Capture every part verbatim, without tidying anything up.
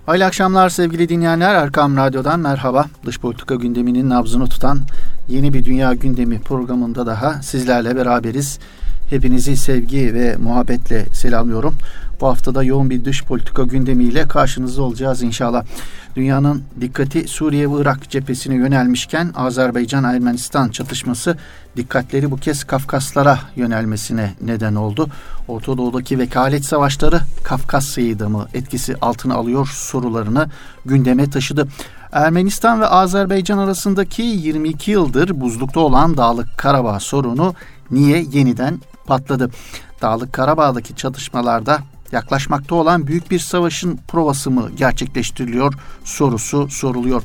Hayırlı akşamlar sevgili dinleyenler. Erkam Radyo'dan merhaba. Dış politika gündeminin nabzını tutan yeni bir Dünya Gündemi programında daha sizlerle beraberiz. Hepinizi sevgi ve muhabbetle selamlıyorum. Bu haftada yoğun bir dış politika gündemiyle karşınızda olacağız inşallah. Dünyanın dikkati Suriye ve Irak cephesine yönelmişken Azerbaycan-Ermenistan çatışması dikkatleri bu kez Kafkaslara yönelmesine neden oldu. Orta Doğu'daki vekalet savaşları Kafkasya'yı da mı etkisi altına alıyor sorularını gündeme taşıdı. Ermenistan ve Azerbaycan arasındaki yirmi iki yıldır buzlukta olan Dağlık Karabağ sorunu niye yeniden patladı? Dağlık Karabağ'daki çatışmalarda yaklaşmakta olan büyük bir savaşın provası mı gerçekleştiriliyor sorusu soruluyor.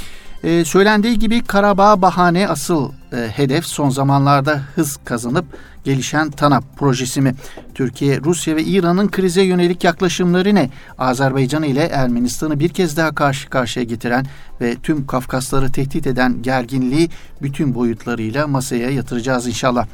Ee, söylendiği gibi Karabağ bahane, asıl e, hedef son zamanlarda hız kazanıp gelişen TANAP projesi mi? Türkiye, Rusya ve İran'ın krize yönelik yaklaşımları ne? Azerbaycan ile Ermenistan'ı bir kez daha karşı karşıya getiren ve tüm Kafkasları tehdit eden gerginliği bütün boyutlarıyla masaya yatıracağız inşallah.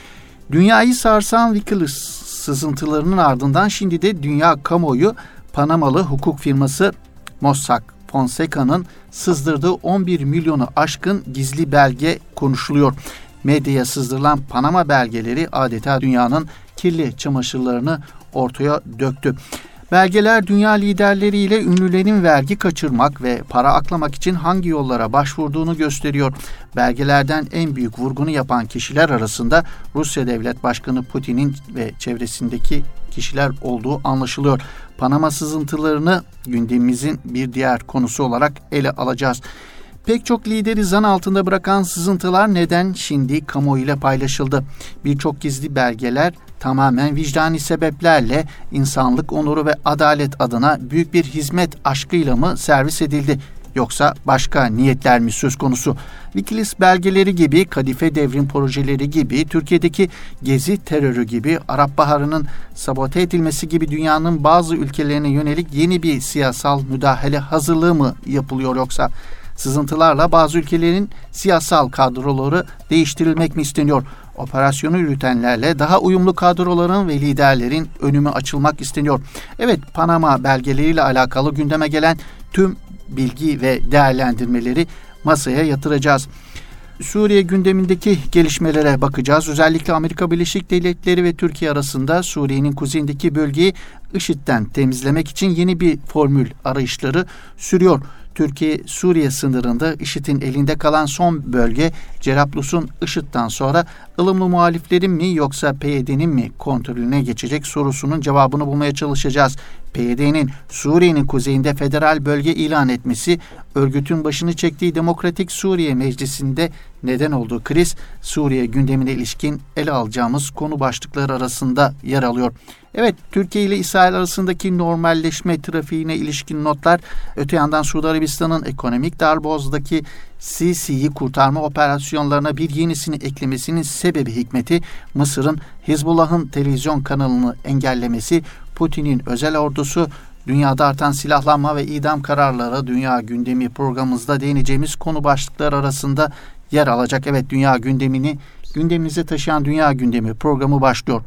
Dünyayı sarsan Wikileaks sızıntılarının ardından şimdi de dünya kamuoyu Panamalı hukuk firması Mossack Fonseca'nın sızdırdığı on bir milyonu aşkın gizli belge konuşuluyor. Medyaya sızdırılan Panama belgeleri adeta dünyanın kirli çamaşırlarını ortaya döktü. Belgeler dünya liderleriyle ünlülerin vergi kaçırmak ve para aklamak için hangi yollara başvurduğunu gösteriyor. Belgelerden en büyük vurgunu yapan kişiler arasında Rusya Devlet Başkanı Putin'in ve çevresindeki kişiler olduğu anlaşılıyor. Panama sızıntılarını gündemimizin bir diğer konusu olarak ele alacağız. Pek çok lideri zan altında bırakan sızıntılar neden şimdi kamuoyuyla paylaşıldı? Birçok gizli belgeler tamamen vicdani sebeplerle insanlık onuru ve adalet adına büyük bir hizmet aşkıyla mı servis edildi? Yoksa başka niyetler mi söz konusu? Wikileaks belgeleri gibi, Kadife devrim projeleri gibi, Türkiye'deki Gezi terörü gibi, Arap Baharı'nın sabote edilmesi gibi dünyanın bazı ülkelerine yönelik yeni bir siyasal müdahale hazırlığı mı yapılıyor yoksa? Sızıntılarla bazı ülkelerin siyasal kadroları değiştirilmek mi isteniyor? Operasyonu yürütenlerle daha uyumlu kadroların ve liderlerin önümü açılmak isteniyor. Evet, Panama belgeleriyle alakalı gündeme gelen tüm bilgi ve değerlendirmeleri masaya yatıracağız. Suriye gündemindeki gelişmelere bakacağız. Özellikle Amerika Birleşik Devletleri ve Türkiye arasında Suriye'nin kuzeyindeki bölgeyi IŞİD'den temizlemek için yeni bir formül arayışları sürüyor. Türkiye-Suriye sınırında IŞİD'in elinde kalan son bölge Cerablus'un IŞİD'den sonra ılımlı muhaliflerin mi yoksa P Y D'nin mi kontrolüne geçecek sorusunun cevabını bulmaya çalışacağız. P Y D'nin Suriye'nin kuzeyinde federal bölge ilan etmesi, örgütün başını çektiği Demokratik Suriye Meclisi'nde neden olduğu kriz, Suriye gündemine ilişkin ele alacağımız konu başlıkları arasında yer alıyor. Evet, Türkiye ile İsrail arasındaki normalleşme trafiğine ilişkin notlar, öte yandan Suudi Arabistan'ın ekonomik darboğazdaki Sisi'yi kurtarma operasyonlarına bir yenisini eklemesinin sebebi hikmeti, Mısır'ın Hizbullah'ın televizyon kanalını engellemesi, Putin'in özel ordusu, dünyada artan silahlanma ve idam kararları Dünya Gündemi programımızda değineceğimiz konu başlıkları arasında yer alacak. Evet, Dünya Gündemini gündemimize taşıyan Dünya Gündemi programı başlıyor.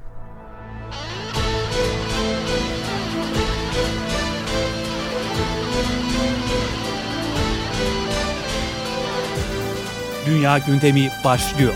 Dünya Gündemi başlıyor.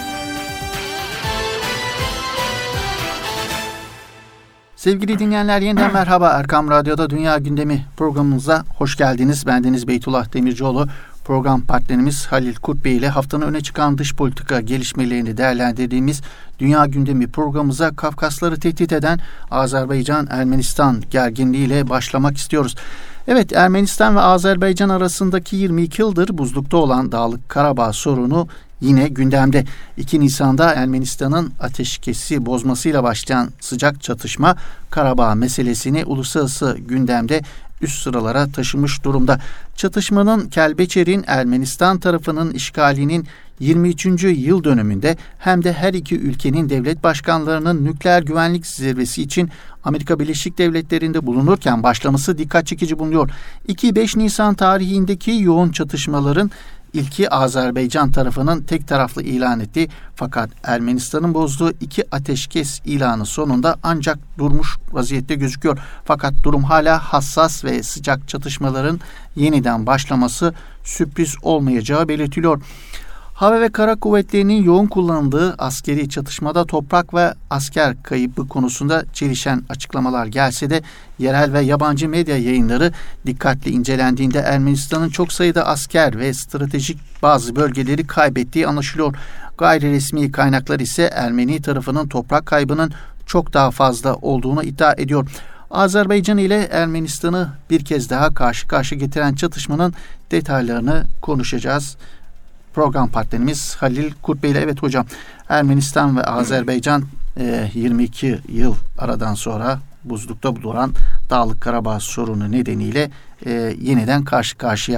Sevgili dinleyenler, yeniden merhaba. Erkam Radyo'da Dünya Gündemi programımıza hoş geldiniz. Bendeniz Beytullah Demircioğlu. Program partnerimiz Halil Kurt Bey ile haftanın öne çıkan dış politika gelişmelerini değerlendirdiğimiz Dünya Gündemi programımıza Kafkasları tehdit eden Azerbaycan-Ermenistan gerginliğiyle başlamak istiyoruz. Evet, Ermenistan ve Azerbaycan arasındaki yirmi iki yıldır buzlukta olan Dağlık Karabağ sorunu yine gündemde. iki Nisan'da Ermenistan'ın ateşkesi bozmasıyla başlayan sıcak çatışma Karabağ meselesini uluslararası gündemde üst sıralara taşımış durumda. Çatışmanın Kelbeçer'in Ermenistan tarafının işgalinin yirmi üçüncü yıl dönümünde hem de her iki ülkenin devlet başkanlarının nükleer güvenlik zirvesi için Amerika Birleşik Devletleri'nde bulunurken başlaması dikkat çekici bulunuyor. iki beş Nisan tarihindeki yoğun çatışmaların İlki Azerbaycan tarafının tek taraflı ilan ettiği fakat Ermenistan'ın bozduğu iki ateşkes ilanı sonunda ancak durmuş vaziyette gözüküyor. Fakat durum hala hassas ve sıcak çatışmaların yeniden başlaması sürpriz olmayacağı belirtiliyor. Hava ve kara kuvvetlerinin yoğun kullanıldığı askeri çatışmada toprak ve asker kaybı konusunda çelişen açıklamalar gelse de yerel ve yabancı medya yayınları dikkatli incelendiğinde Ermenistan'ın çok sayıda asker ve stratejik bazı bölgeleri kaybettiği anlaşılıyor. Gayri resmi kaynaklar ise Ermeni tarafının toprak kaybının çok daha fazla olduğunu iddia ediyor. Azerbaycan ile Ermenistan'ı bir kez daha karşı karşıya getiren çatışmanın detaylarını konuşacağız. Program partnerimiz Halil Kurt Bey ile. Evet hocam, Ermenistan ve Azerbaycan e, yirmi iki yıl aradan sonra buzlukta bulunan Dağlık Karabağ sorunu nedeniyle e, yeniden karşı karşıya.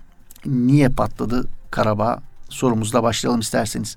Niye patladı Karabağ? Sorumuzla başlayalım isterseniz.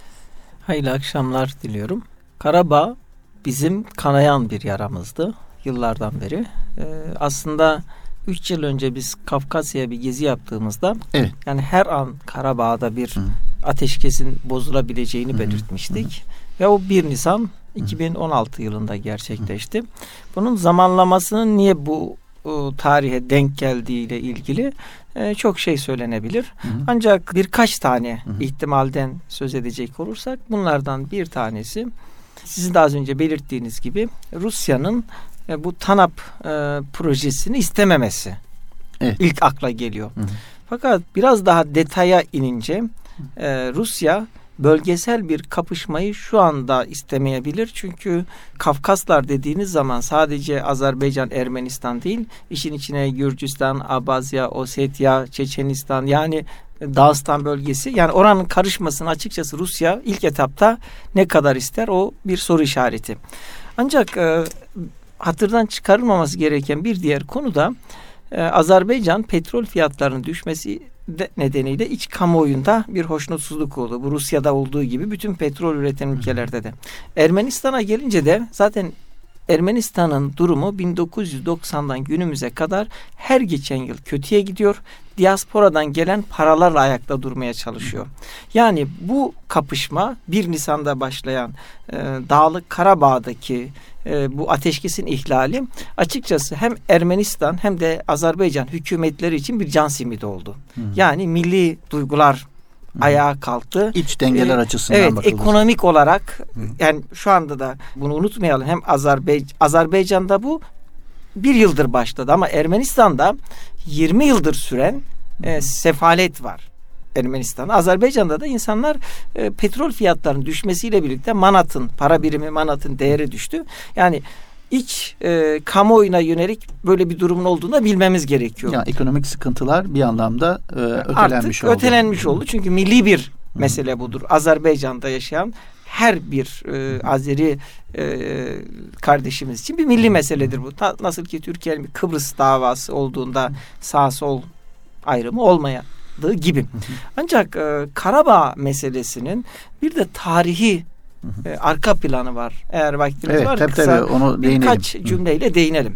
Hayırlı akşamlar diliyorum. Karabağ bizim kanayan bir yaramızdı yıllardan beri. Ee, aslında üç yıl önce biz Kafkasya'ya bir gezi yaptığımızda evet. yani her an Karabağ'da bir Hı. ateşkesin bozulabileceğini Hı. belirtmiştik. Hı. Ve o bir Nisan iki bin on altı yılında gerçekleşti. Hı. Bunun zamanlamasının niye bu o, tarihe denk geldiğiyle ilgili e, çok şey söylenebilir. Hı. Ancak birkaç tane Hı. ihtimalden söz edecek olursak bunlardan bir tanesi sizin de az önce belirttiğiniz gibi Rusya'nın e, bu TANAP e, projesini istememesi evet. ilk akla geliyor. Hı hı. Fakat biraz daha detaya inince e, Rusya bölgesel bir kapışmayı şu anda istemeyebilir. Çünkü Kafkaslar dediğiniz zaman sadece Azerbaycan, Ermenistan değil, işin içine Gürcistan, Abazya, Osetya, Çeçenistan yani Dağıstan bölgesi, yani oranın karışmasını açıkçası Rusya ilk etapta ne kadar ister, o bir soru işareti. Ancak e, hatırdan çıkarılmaması gereken bir diğer konu da e, Azerbaycan petrol fiyatlarının düşmesi de, nedeniyle iç kamuoyunda bir hoşnutsuzluk oldu. Bu Rusya'da olduğu gibi bütün petrol üreten ülkelerde de. Ermenistan'a gelince de zaten Ermenistan'ın durumu bin dokuz yüz doksandan günümüze kadar her geçen yıl kötüye gidiyor. Diasporadan gelen paralarla ayakta durmaya çalışıyor. Yani bu kapışma bir Nisan'da başlayan e, Dağlık Karabağ'daki e, bu ateşkesin ihlali açıkçası hem Ermenistan hem de Azerbaycan hükümetleri için bir can simidi oldu. Hı. Yani milli duygular Hı. ayağa kalktı. İç dengeler ee, açısından evet, bakılır. Ekonomik olarak Hı. yani şu anda da bunu unutmayalım. Hem Azerbay- Azerbaycan'da bu bir yıldır başladı ama Ermenistan'da yirmi yıldır süren e, sefalet var. Ermenistan'da. Azerbaycan'da da insanlar e, petrol fiyatlarının düşmesiyle birlikte manatın, para birimi manatın değeri düştü. Yani iç e, kamuoyuna yönelik böyle bir durumun olduğunu da bilmemiz gerekiyor. Yani ekonomik sıkıntılar bir anlamda e, ötelenmiş Artık oldu. ötelenmiş oldu. Çünkü milli bir mesele budur. Azerbaycan'da yaşayan her bir e, Azeri e, kardeşimiz için bir milli meseledir bu. Ta, nasıl ki Türkiye'nin bir Kıbrıs davası olduğunda sağ sol ayrımı olmadığı gibi. Ancak e, Karabağ meselesinin bir de tarihi e, arka planı var. Eğer vaktimiz evet, var tabii, kısa tabii, onu birkaç değinelim. cümleyle değinelim.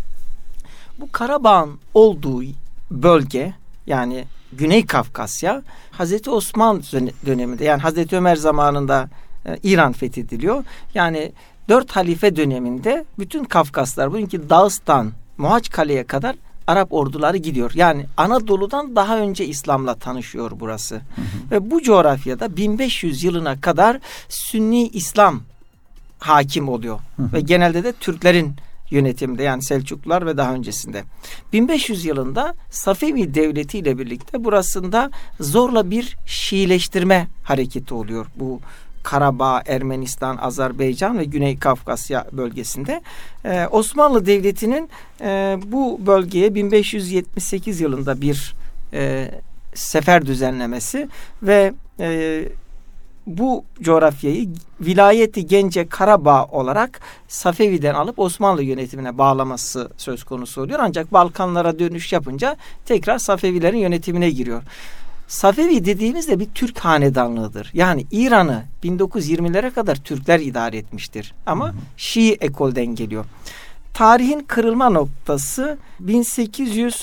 Bu Karabağ'ın olduğu bölge, yani Güney Kafkasya, Hazreti Osman döneminde, yani Hazreti Ömer zamanında e, İran fethediliyor. Yani dört halife döneminde bütün Kafkaslar, bugünkü Dağıstan, Mohaçkale'ye kadar Arap orduları gidiyor. Yani Anadolu'dan daha önce İslam'la tanışıyor burası. Hı hı. Ve bu coğrafyada bin beş yüz yılına kadar Sünni İslam hakim oluyor. Hı hı. Ve genelde de Türklerin yönetimde, yani Selçuklular ve daha öncesinde. bin beş yüz yılında Safevi Devleti ile birlikte burasında zorla bir Şiileştirme hareketi oluyor. Bu Karabağ, Ermenistan, Azerbaycan ve Güney Kafkasya bölgesinde. Ee, Osmanlı Devleti'nin e, bu bölgeye bin beş yüz yetmiş sekiz yılında bir e, sefer düzenlemesi ve e, bu coğrafyayı vilayeti Gence Karabağ olarak Safevi'den alıp Osmanlı yönetimine bağlaması söz konusu oluyor. Ancak Balkanlara dönüş yapınca tekrar Safevilerin yönetimine giriyor. Safevi dediğimizde bir Türk hanedanlığıdır. Yani İran'ı bin dokuz yüz yirmilere kadar Türkler idare etmiştir. Ama hı hı. Şii ekolden geliyor. Tarihin kırılma noktası bin sekiz yüz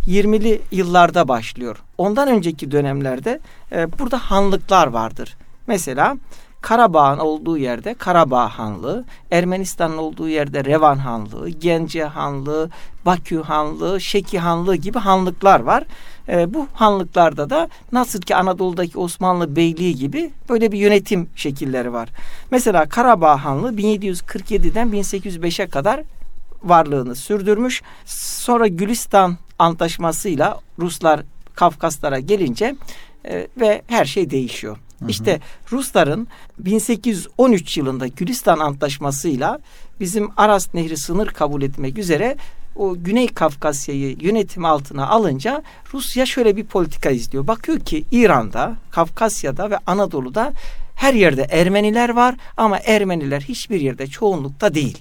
yirmili yıllarda başlıyor. Ondan önceki dönemlerde e, burada hanlıklar vardır. Mesela Karabağ'ın olduğu yerde Karabağ Hanlığı, Ermenistan'ın olduğu yerde Revan Hanlığı, Gence Hanlığı, Bakü Hanlığı, Şeki Hanlığı gibi hanlıklar var. E, bu hanlıklarda da nasıl ki Anadolu'daki Osmanlı Beyliği gibi böyle bir yönetim şekilleri var. Mesela Karabağ Hanlığı bin yedi yüz kırk yediden bin sekiz yüz beşe kadar varlığını sürdürmüş. Sonra Gülistan Antlaşması'yla Ruslar Kafkaslara gelince e, ve her şey değişiyor. Hı hı. İşte Rusların bin sekiz yüz on üç yılında Gülistan Antlaşması'yla bizim Aras Nehri sınır kabul etmek üzere o Güney Kafkasya'yı yönetim altına alınca Rusya şöyle bir politika izliyor. Bakıyor ki İran'da, Kafkasya'da ve Anadolu'da her yerde Ermeniler var ama Ermeniler hiçbir yerde çoğunlukta değil.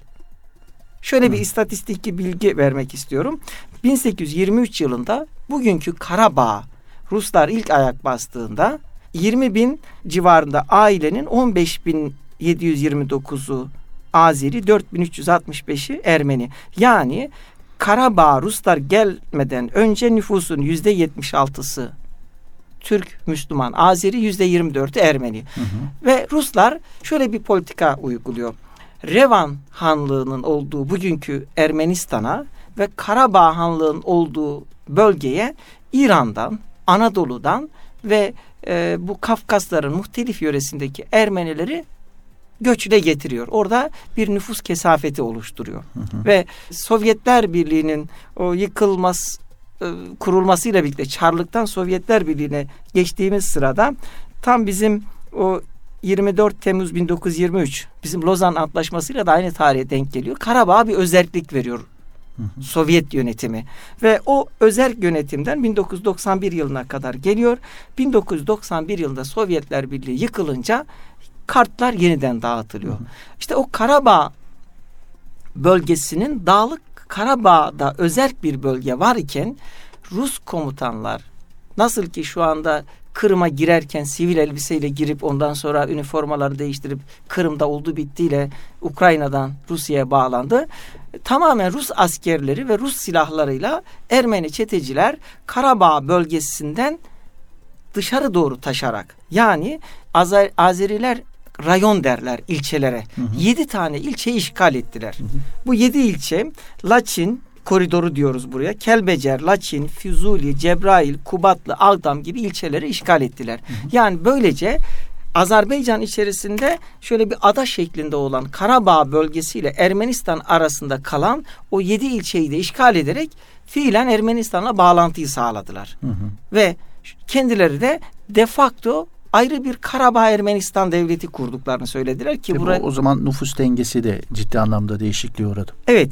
Şöyle bir istatistik bilgi vermek istiyorum. bin sekiz yüz yirmi üç yılında bugünkü Karabağ Ruslar ilk ayak bastığında yirmi bin civarında ailenin on beş bin yedi yüz yirmi dokuzu Azeri, dört bin üç yüz altmış beşi Ermeni. Yani Karabağ Ruslar gelmeden önce nüfusun yüzde yetmiş altısı Türk, Müslüman, Azeri, yüzde yirmi dördü Ermeni. Hı hı. Ve Ruslar şöyle bir politika uyguluyor. Revan Hanlığı'nın olduğu bugünkü Ermenistan'a ve Karabağ Hanlığı'nın olduğu bölgeye İran'dan, Anadolu'dan ve e, bu Kafkasların muhtelif yöresindeki Ermenileri göçle getiriyor. Orada bir nüfus kesafeti oluşturuyor. Hı hı. Ve Sovyetler Birliği'nin o yıkılmaz e, kurulmasıyla birlikte Çarlık'tan Sovyetler Birliği'ne geçtiğimiz sırada tam bizim o yirmi dört Temmuz bin dokuz yüz yirmi üç bizim Lozan Antlaşması'yla da aynı tarihe denk geliyor. Karabağ'a bir özerklik veriyor hı hı. Sovyet yönetimi ve o özerk yönetimden bin dokuz yüz doksan bir yılına kadar geliyor. bin dokuz yüz doksan bir yılında Sovyetler Birliği yıkılınca kartlar yeniden dağıtılıyor. Hı hı. İşte o Karabağ bölgesinin Dağlık Karabağ'da özerk bir bölge var iken Rus komutanlar nasıl ki şu anda Kırım'a girerken sivil elbiseyle girip ondan sonra üniformaları değiştirip Kırım'da oldu bittiyle Ukrayna'dan Rusya'ya bağlandı. Tamamen Rus askerleri ve Rus silahlarıyla Ermeni çeteciler Karabağ bölgesinden dışarı doğru taşarak yani Azer, Azeriler rayon derler ilçelere. Hı hı. Yedi tane ilçeyi işgal ettiler. Hı hı. Bu yedi ilçe Laçin koridoru diyoruz buraya. Kelbecer, Laçin, Füzuli, Cebrail, Kubatlı, Ağdam gibi ilçeleri işgal ettiler. Hı hı. Yani böylece Azerbaycan içerisinde şöyle bir ada şeklinde olan Karabağ bölgesiyle Ermenistan arasında kalan o yedi ilçeyi de işgal ederek fiilen Ermenistan'la bağlantıyı sağladılar. Hı hı. Ve kendileri de de facto ayrı bir Karabağ Ermenistan devleti kurduklarını söylediler ki buraya o zaman nüfus dengesi de ciddi anlamda değişikliğe uğradı. Evet.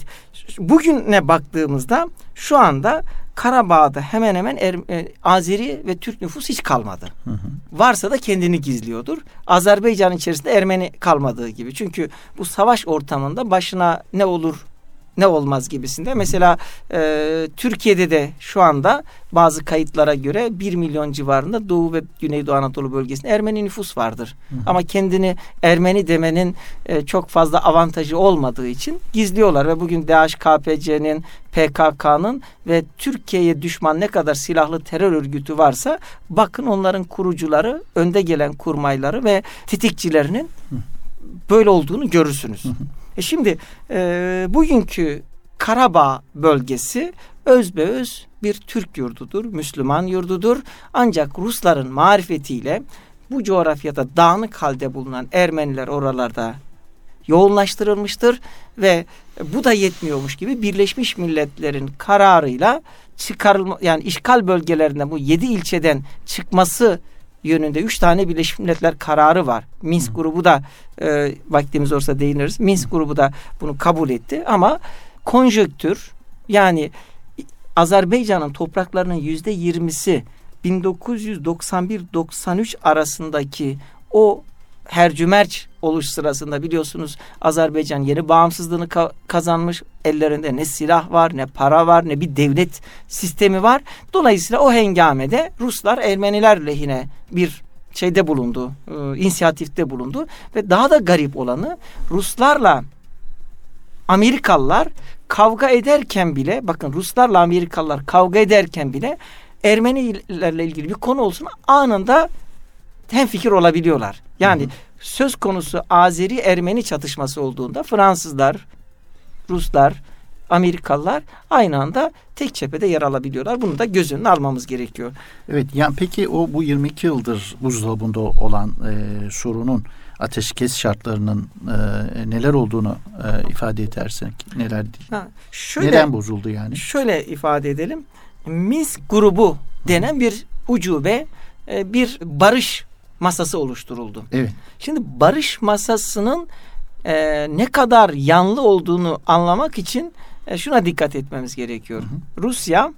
Bugüne baktığımızda şu anda Karabağ'da hemen hemen er, e, Azeri ve Türk nüfus hiç kalmadı. Hı hı. Varsa da kendini gizliyordur. Azerbaycan içerisinde Ermeni kalmadığı gibi. Çünkü bu savaş ortamında başına ne olur ne olmaz gibisinde. Mesela e, Türkiye'de de şu anda bazı kayıtlara göre bir milyon civarında Doğu ve Güneydoğu Anadolu bölgesinde Ermeni nüfus vardır. Hı hı. Ama kendini Ermeni demenin e, çok fazla avantajı olmadığı için gizliyorlar ve bugün D H K P C'nin, P K K'nın ve Türkiye'ye düşman ne kadar silahlı terör örgütü varsa bakın onların kurucuları, önde gelen kurmayları ve tetikçilerinin hı. böyle olduğunu görürsünüz. Hı hı. E şimdi e, bugünkü Karabağ bölgesi özbeöz bir Türk yurdudur, Müslüman yurdudur. Ancak Rusların marifetiyle bu coğrafyada dağınık halde bulunan Ermeniler oralarda yoğunlaştırılmıştır ve bu da yetmiyormuş gibi Birleşmiş Milletler'in kararıyla çıkarılma yani işgal bölgelerinden bu yedi ilçeden çıkması yönünde üç tane Birleşmiş Milletler kararı var. Minsk grubu da e, vaktimiz olursa değiniriz. Minsk grubu da bunu kabul etti ama konjonktür yani Azerbaycan'ın topraklarının yüzde yirmisi bin dokuz yüz doksan bir doksan üç arasındaki o hercümerç oluş sırasında biliyorsunuz Azerbaycan yeni bağımsızlığını ka- kazanmış. Ellerinde ne silah var, ne para var, ne bir devlet sistemi var. Dolayısıyla o hengamede Ruslar Ermeniler lehine bir şeyde bulundu, e, inisiyatifte bulundu ve daha da garip olanı Ruslarla Amerikalılar kavga ederken bile, bakın Ruslarla Amerikalılar kavga ederken bile Ermenilerle ilgili bir konu olsun anında hemfikir olabiliyorlar. Yani hı hı. söz konusu Azeri-Ermeni çatışması olduğunda Fransızlar, Ruslar, Amerikalılar aynı anda tek cephede yer alabiliyorlar. Bunu da göz önüne almamız gerekiyor. Evet, yani peki o bu yirmi iki yıldır buzdolabında olan e, sorunun ateşkes şartlarının e, neler olduğunu e, ifade edersek neler değil? Ha, şöyle, neden bozuldu yani? Şöyle ifade edelim. Minsk grubu denen bir ucube e, bir barış masası oluşturuldu. Evet. Şimdi barış masasının e, ne kadar yanlı olduğunu anlamak için e, şuna dikkat etmemiz gerekiyor. Hı hı. Rusya,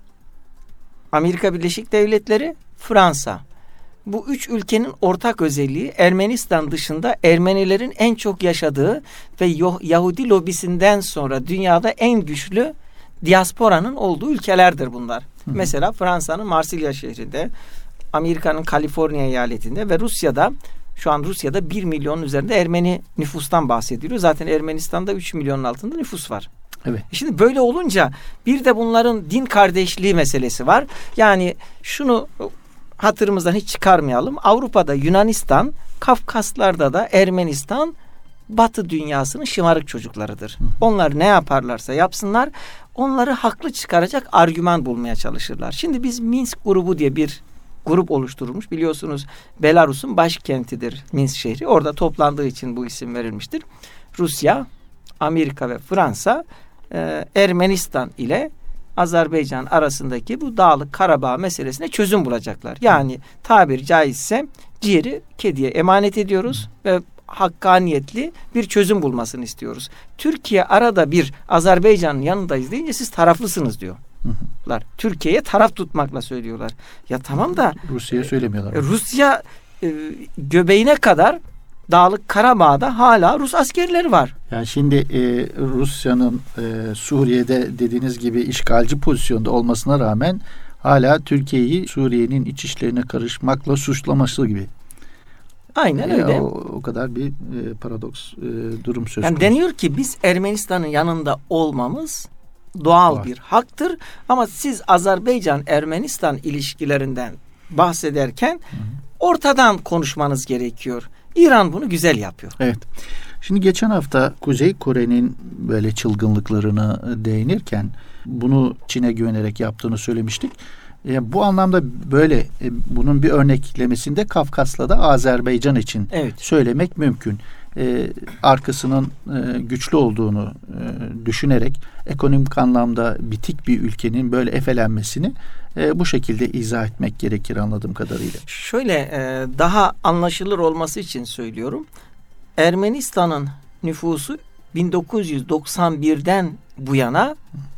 Amerika Birleşik Devletleri, Fransa. Bu üç ülkenin ortak özelliği Ermenistan dışında Ermenilerin en çok yaşadığı ve Yahudi lobisinden sonra dünyada en güçlü diasporanın olduğu ülkelerdir bunlar. Hı hı. Mesela Fransa'nın Marsilya şehrinde, Amerika'nın Kaliforniya eyaletinde ve Rusya'da, şu an Rusya'da bir milyonun üzerinde Ermeni nüfustan bahsediliyor. Zaten Ermenistan'da üç milyonun altında nüfus var. Evet. Şimdi böyle olunca bir de bunların din kardeşliği meselesi var. Yani şunu hatırımızdan hiç çıkarmayalım. Avrupa'da Yunanistan, Kafkaslar'da da Ermenistan Batı dünyasının şımarık çocuklarıdır. Hı. Onlar ne yaparlarsa yapsınlar onları haklı çıkaracak argüman bulmaya çalışırlar. Şimdi biz Minsk grubu diye bir grup oluşturulmuş. Biliyorsunuz Belarus'un başkentidir Minsk şehri. Orada toplandığı için bu isim verilmiştir. Rusya, Amerika ve Fransa e, Ermenistan ile Azerbaycan arasındaki bu Dağlık Karabağ meselesine çözüm bulacaklar. Yani tabiri caizse ciğeri kediye emanet ediyoruz ve hakkaniyetli bir çözüm bulmasını istiyoruz. Türkiye arada bir Azerbaycan'ın yanındayız deyince siz taraflısınız diyor. Hı hı. Türkiye'ye taraf tutmakla söylüyorlar. Ya tamam da Rusya'ya söylemiyorlar. E, Rusya e, göbeğine kadar Dağlık Karabağ'da hala Rus askerleri var. Yani şimdi e, Rusya'nın e, Suriye'de dediğiniz gibi işgalci pozisyonda olmasına rağmen hala Türkiye'yi Suriye'nin iç işlerine karışmakla suçlaması gibi. Aynen e, öyle. O, o kadar bir e, paradoks e, durum söz konusu. Yani deniyor ki biz Ermenistan'ın yanında olmamız doğal Doğal. bir haktır. Ama siz Azerbaycan-Ermenistan ilişkilerinden bahsederken hı hı. ortadan konuşmanız gerekiyor. İran bunu güzel yapıyor. Evet. Şimdi geçen hafta Kuzey Kore'nin böyle çılgınlıklarına değinirken bunu Çin'e güvenerek yaptığını söylemiştik. E, bu anlamda böyle e, bunun bir örneklemesinde Kafkas'la da Azerbaycan için evet. söylemek mümkün. E, arkasının e, güçlü olduğunu e, düşünerek ekonomik anlamda bitik bir ülkenin böyle efelenmesini e, bu şekilde izah etmek gerekir anladığım kadarıyla. Şöyle e, daha anlaşılır olması için söylüyorum. Ermenistan'ın nüfusu bin dokuz yüz doksan birden bu yana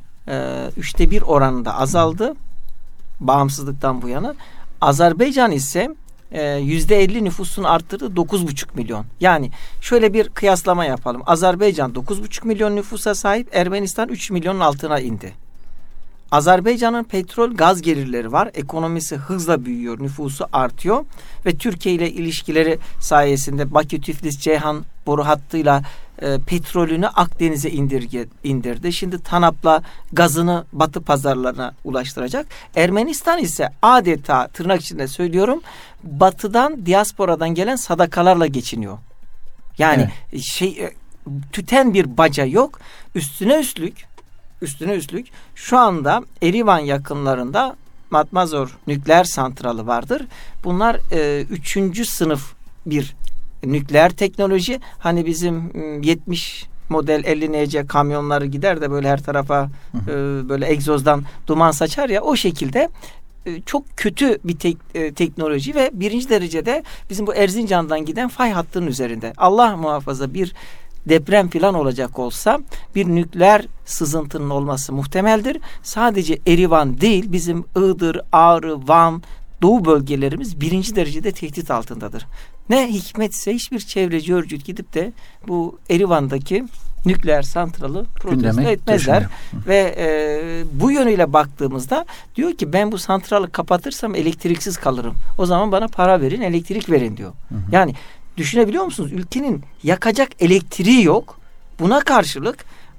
e, üçte bir oranında azaldı. Bağımsızlıktan bu yana. Azerbaycan ise yüzde elli nüfusunu arttırdı, dokuz buçuk milyon. Yani şöyle bir kıyaslama yapalım. Azerbaycan dokuz buçuk milyon nüfusa sahip, Ermenistan üç milyonun altına indi. Azerbaycan'ın petrol gaz gelirleri var. Ekonomisi hızla büyüyor, nüfusu artıyor ve Türkiye ile ilişkileri sayesinde Bakü Tiflis Ceyhan boru hattıyla e, petrolünü Akdeniz'e indirge, indirdi. Şimdi TANAP'la gazını Batı pazarlarına ulaştıracak. Ermenistan ise adeta tırnak içinde söylüyorum Batı'dan, diasporadan gelen sadakalarla geçiniyor. Yani evet. şey tüten bir baca yok. Üstüne üstlük Üstüne üstlük şu anda Erivan yakınlarında Matmazor nükleer santralı vardır. Bunlar e, üçüncü sınıf bir nükleer teknoloji. Hani bizim yetmiş model elli N C kamyonları gider de böyle her tarafa e, böyle egzozdan duman saçar ya, o şekilde e, çok kötü bir tek, e, teknoloji ve birinci derecede bizim bu Erzincan'dan giden fay hattının üzerinde. Allah muhafaza bir deprem falan olacak olsa bir nükleer sızıntının olması muhtemeldir. Sadece Erivan değil, bizim Iğdır, Ağrı, Van, Doğu bölgelerimiz birinci derecede tehdit altındadır. Ne hikmetse hiçbir çevreci örgüt gidip de bu Erivan'daki nükleer santralı protesto etmezler. Ve e, bu yönüyle baktığımızda diyor ki ben bu santralı kapatırsam elektriksiz kalırım. O zaman bana para verin, elektrik verin diyor. Hı hı. Yani düşünebiliyor musunuz? Ülkenin yakacak elektriği yok. Buna karşılık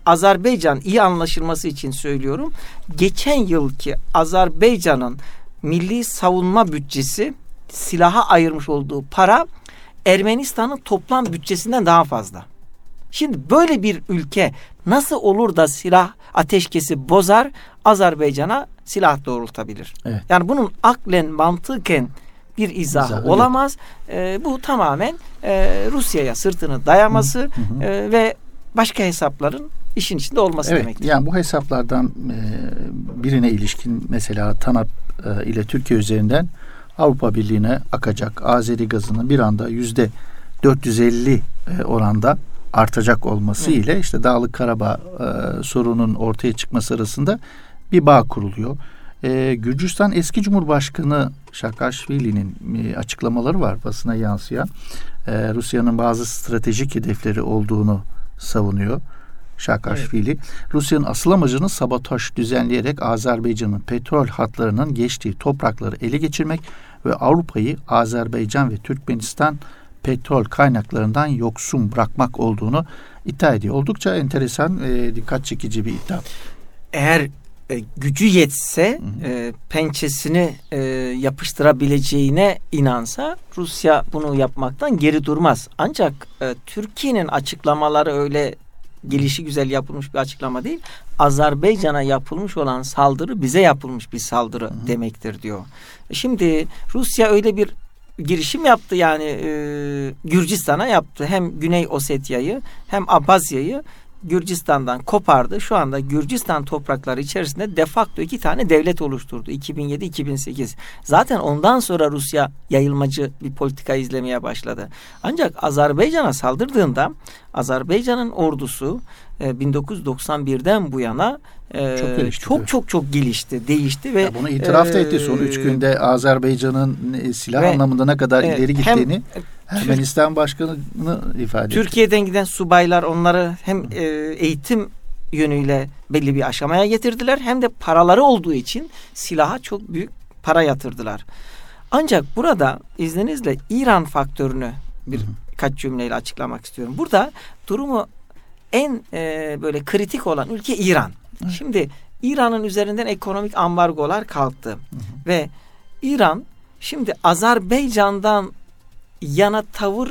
Azerbaycan iyi anlaşılması için söylüyorum. Geçen yılki Azerbaycan'ın milli savunma bütçesi, silaha ayırmış olduğu para Ermenistan'ın toplam bütçesinden daha fazla. Şimdi böyle bir ülke nasıl olur da silah ateşkesi bozar, Azerbaycan'a silah doğrultabilir? Evet. Yani bunun aklen, mantıken bir izahı İzah, olamaz. E, bu tamamen e, Rusya'ya sırtını dayaması hı hı. E, ve başka hesapların işin içinde olması evet, demektir. Yani bu hesaplardan e, birine ilişkin mesela TANAP e, ile Türkiye üzerinden Avrupa Birliği'ne akacak Azeri gazının bir anda yüzde dört yüz elli e, oranda artacak olması evet. ile işte Dağlık Karabağ e, sorunun ortaya çıkması arasında bir bağ kuruluyor. E, Gürcistan eski Cumhurbaşkanı Saakashvili'nin e, açıklamaları var basına yansıyan. E, Rusya'nın bazı stratejik hedefleri olduğunu savunuyor Saakashvili. Evet. Rusya'nın asıl amacının sabotaj düzenleyerek Azerbaycan'ın petrol hatlarının geçtiği toprakları ele geçirmek ve Avrupa'yı Azerbaycan ve Türkmenistan petrol kaynaklarından yoksun bırakmak olduğunu iddia ediyor. Oldukça enteresan, e, dikkat çekici bir iddia. Eğer e, gücü yetse e, pençesini e, yapıştırabileceğine inansa Rusya bunu yapmaktan geri durmaz. Ancak e, Türkiye'nin açıklamaları öyle gelişi güzel yapılmış bir açıklama değil. Azerbaycan'a yapılmış olan saldırı bize yapılmış bir saldırı hı hı. demektir diyor. Şimdi Rusya öyle bir girişim yaptı yani e, Gürcistan'a yaptı. Hem Güney Osetya'yı hem Abhazya'yı Gürcistan'dan kopardı. Şu anda Gürcistan toprakları içerisinde de facto iki tane devlet oluşturdu. iki bin yedi iki bin sekiz. Zaten ondan sonra Rusya yayılmacı bir politika izlemeye başladı. Ancak Azerbaycan'a saldırdığında Azerbaycan'ın ordusu e, bin dokuz yüz doksan birden bu yana e, çok gelişti, çok, çok çok çok gelişti, değişti ve ya bunu itiraf da etti. Son üç günde Azerbaycan'ın silah ve, anlamında ne kadar e, ileri gittiğini hem, Ermenistan Başkanı ifade etti. Türkiye'den giden subaylar onları hem e, eğitim yönüyle belli bir aşamaya getirdiler hem de paraları olduğu için silaha çok büyük para yatırdılar. Ancak burada izninizle İran faktörünü bir kaç cümleyle açıklamak istiyorum. Burada durumu en e, böyle kritik olan ülke İran. Hı. Şimdi İran'ın üzerinden ekonomik ambargolar kalktı. Hı hı. Ve İran şimdi Azerbaycan'dan yana tavır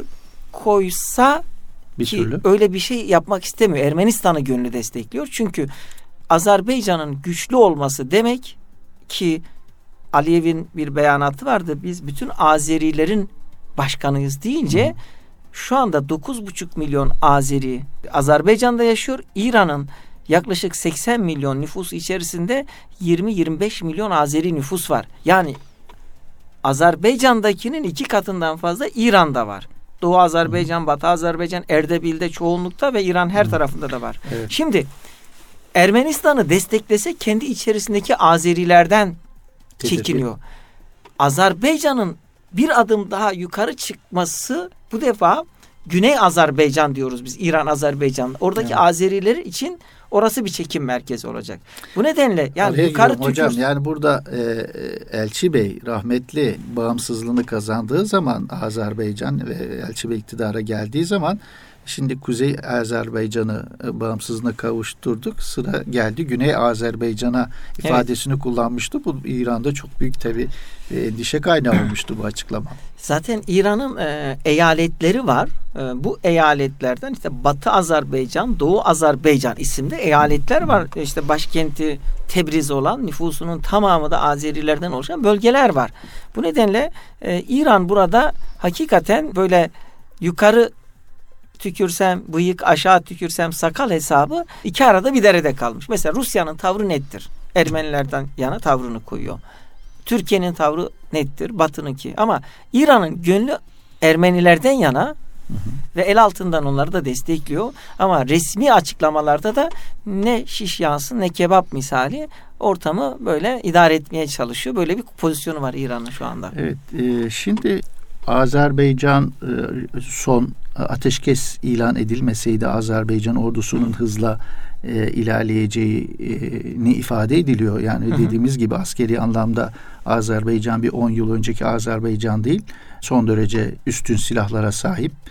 koysa bir ki türlü. Öyle bir şey yapmak istemiyor. Ermenistan'ı gönlü destekliyor. Çünkü Azerbaycan'ın güçlü olması demek ki Aliyev'in bir beyanatı vardı. Biz bütün Azerilerin başkanıyız deyince hı. şu anda dokuz buçuk milyon Azeri Azerbaycan'da yaşıyor. İran'ın yaklaşık seksen milyon nüfusu içerisinde yirmi yirmi beş milyon Azeri nüfus var. Yani Azerbaycan'dakinin iki katından fazla İran'da var. Doğu Azerbaycan, hmm. Batı Azerbaycan, Erdebil'de çoğunlukta ve İran her hmm. tarafında da var. Evet. Şimdi Ermenistan'ı desteklese kendi içerisindeki Azerilerden Tedirgin. çekiniyor. Azerbaycan'ın bir adım daha yukarı çıkması bu defa Güney Azerbaycan diyoruz biz, İran Azerbaycan. Oradaki evet. Azeriler için orası bir çekim merkezi olacak. Bu nedenle yani Araya yukarı tükür... Hocam yani burada e, Elçi Bey rahmetli bağımsızlığını kazandığı zaman Azerbaycan ve Elçi Bey iktidara geldiği zaman şimdi Kuzey Azerbaycan'ı bağımsızlığına kavuşturduk. Sıra geldi Güney Azerbaycan'a ifadesini evet. kullanmıştı. Bu İran'da çok büyük tabii endişe kaynağı olmuştu bu açıklama. Zaten İran'ın e, eyaletleri var. E, bu eyaletlerden işte Batı Azerbaycan, Doğu Azerbaycan isimli eyaletler var. Hı. İşte başkenti Tebriz olan, nüfusunun tamamı da Azerilerden oluşan bölgeler var. Bu nedenle e, İran burada hakikaten böyle yukarı tükürsem bıyık, aşağı tükürsem sakal hesabı iki arada bir derede kalmış. Mesela Rusya'nın tavrı nettir. Ermenilerden yana tavrını koyuyor. Türkiye'nin tavrı nettir. Batı'nınki. Ama İran'ın gönlü Ermenilerden yana hı hı. ve el altından onları da destekliyor. Ama resmi açıklamalarda da ne şiş yansın ne kebap misali ortamı böyle idare etmeye çalışıyor. Böyle bir pozisyonu var İran'ın şu anda. Evet. E, şimdi Azerbaycan e, son ateşkes ilan edilmeseydi Azerbaycan ordusunun hızla e, ilerleyeceğini ifade ediliyor. Yani hı hı. dediğimiz gibi askeri anlamda Azerbaycan bir on yıl önceki Azerbaycan değil. Son derece üstün silahlara sahip.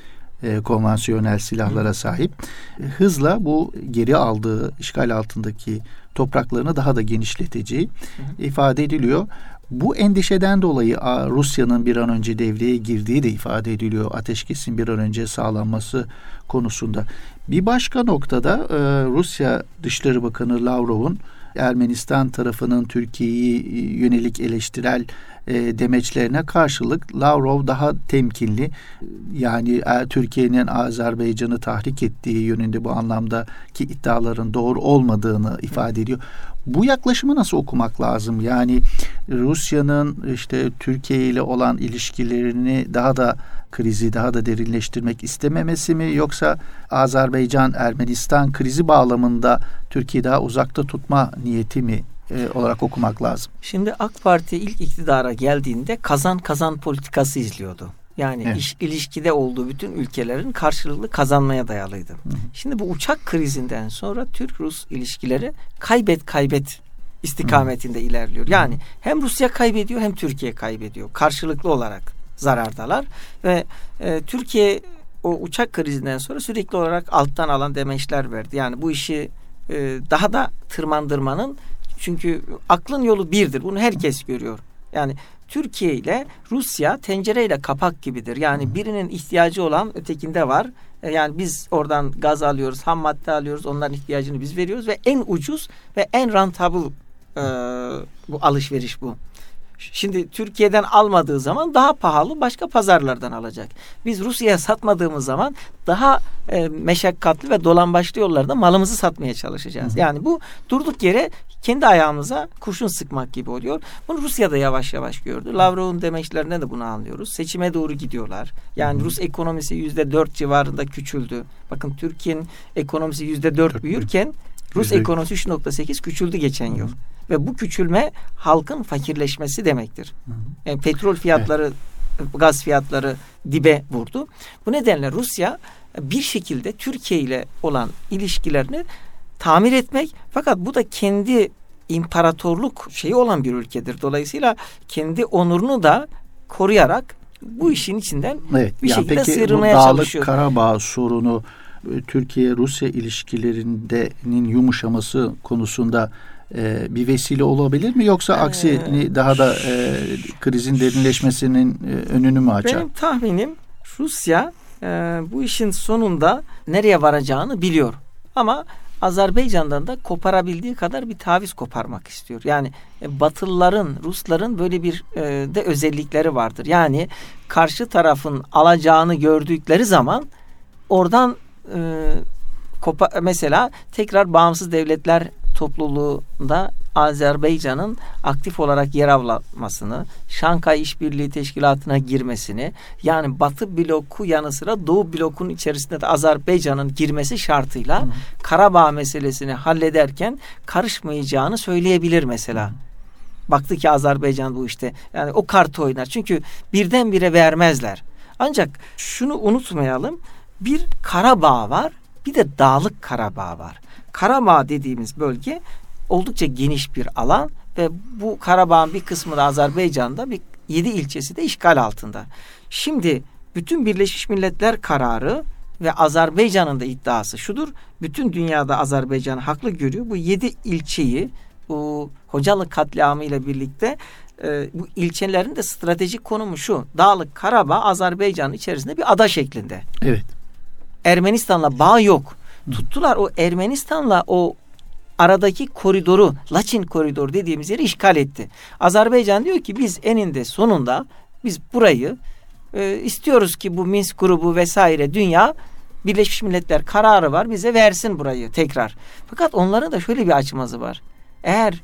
e, konvansiyonel silahlara sahip. E, hızla bu geri aldığı işgal altındaki topraklarını daha da genişleteceği hı hı. ifade ediliyor. Bu endişeden dolayı Rusya'nın bir an önce devreye girdiği de ifade ediliyor. Ateşkesin bir an önce sağlanması konusunda. Bir başka noktada e, Rusya Dışişleri Bakanı Lavrov'un Ermenistan tarafının Türkiye'yi yönelik eleştirel e, demeçlerine karşılık Lavrov daha temkinli, yani e, Türkiye'nin Azerbaycan'ı tahrik ettiği yönünde bu anlamdaki iddiaların doğru olmadığını ifade ediyor. Bu yaklaşımı nasıl okumak lazım? Yani Rusya'nın işte Türkiye ile olan ilişkilerini daha da krizi daha da derinleştirmek istememesi mi, yoksa Azerbaycan-Ermenistan krizi bağlamında Türkiye'yi daha uzakta tutma niyeti mi e, olarak okumak lazım? Şimdi AK Parti ilk iktidara geldiğinde kazan kazan politikası izliyordu. Yani evet. iş, ilişkide olduğu bütün ülkelerin karşılıklı kazanmaya dayalıydı. Hı hı. Şimdi bu uçak krizinden sonra Türk-Rus ilişkileri kaybet kaybet istikametinde hı. ilerliyor. Yani hem Rusya kaybediyor hem Türkiye kaybediyor. Karşılıklı olarak zarardalar ve e, Türkiye o uçak krizinden sonra sürekli olarak alttan alan demeçler verdi. Yani bu işi e, daha da tırmandırmanın, çünkü aklın yolu birdir. Bunu herkes görüyor. Yani Türkiye ile Rusya tencereyle kapak gibidir. Yani birinin ihtiyacı olan ötekinde var. Yani biz oradan gaz alıyoruz, ham madde alıyoruz, onların ihtiyacını biz veriyoruz ve en ucuz ve en rentable e, bu alışveriş bu. Şimdi Türkiye'den almadığı zaman daha pahalı başka pazarlardan alacak. Biz Rusya'ya satmadığımız zaman daha e, meşakkatli ve dolambaçlı yollarda malımızı satmaya çalışacağız. Hı hı. Yani bu durduk yere kendi ayağımıza kurşun sıkmak gibi oluyor. Bunu Rusya da yavaş yavaş gördü. Lavrov'un demeçlerinden de bunu anlıyoruz. Seçime doğru gidiyorlar. Yani Rus ekonomisi yüzde dört civarında küçüldü. Bakın Türkiye'nin ekonomisi yüzde dört büyürken Rus ekonomisi üç nokta sekiz küçüldü geçen yıl. Ve bu küçülme halkın fakirleşmesi demektir. Yani petrol fiyatları, evet. gaz fiyatları dibe vurdu. Bu nedenle Rusya bir şekilde Türkiye ile olan ilişkilerini tamir etmek, fakat bu da kendi imparatorluk şeyi olan bir ülkedir. Dolayısıyla kendi onurunu da koruyarak bu işin içinden evet, bir yani şekilde sıyrılmaya çalışıyor. Peki bu Dağlık Karabağ sorunu Türkiye-Rusya ilişkilerinin yumuşaması konusunda e, bir vesile olabilir mi? Yoksa aksini ee, daha da e, krizin derinleşmesinin e, önünü mü açar? Benim tahminim Rusya e, bu işin sonunda nereye varacağını biliyor. Ama Azerbaycan'dan da koparabildiği kadar bir taviz koparmak istiyor. Yani e, Batılıların, Rusların böyle bir e, de özellikleri vardır. Yani karşı tarafın alacağını gördükleri zaman oradan e, kopa, mesela tekrar bağımsız devletler topluluğunda Azerbaycan'ın aktif olarak yer almasını, Şanghay İşbirliği Teşkilatı'na girmesini, yani Batı bloku yanı sıra Doğu blokunun içerisinde de Azerbaycan'ın girmesi şartıyla Hı. Karabağ meselesini hallederken karışmayacağını söyleyebilir mesela. Hı. Baktı ki Azerbaycan bu işte, yani o kartı oynar. Çünkü birdenbire vermezler. Ancak şunu unutmayalım, bir Karabağ var, bir de Dağlık Karabağ var. Karabağ dediğimiz bölge oldukça geniş bir alan ve bu Karabağ'ın bir kısmı da Azerbaycan'da, bir yedi ilçesi de işgal altında. Şimdi bütün Birleşmiş Milletler kararı ve Azerbaycan'ın da iddiası şudur: bütün dünyada Azerbaycan'ı haklı görüyor. Bu yedi ilçeyi, bu Hocalı katliamı ile birlikte e, bu ilçelerin de stratejik konumu şu: Dağlık Karabağ Azerbaycan'ın içerisinde bir ada şeklinde. Evet. Ermenistan'la bağ yok. Tuttular o Ermenistan'la o aradaki koridoru, Laçin koridoru dediğimiz yeri işgal etti. Azerbaycan diyor ki biz eninde sonunda biz burayı e, istiyoruz ki bu Minsk grubu vesaire, dünya Birleşmiş Milletler kararı var, bize versin burayı tekrar. Fakat onların da şöyle bir açmazı var. Eğer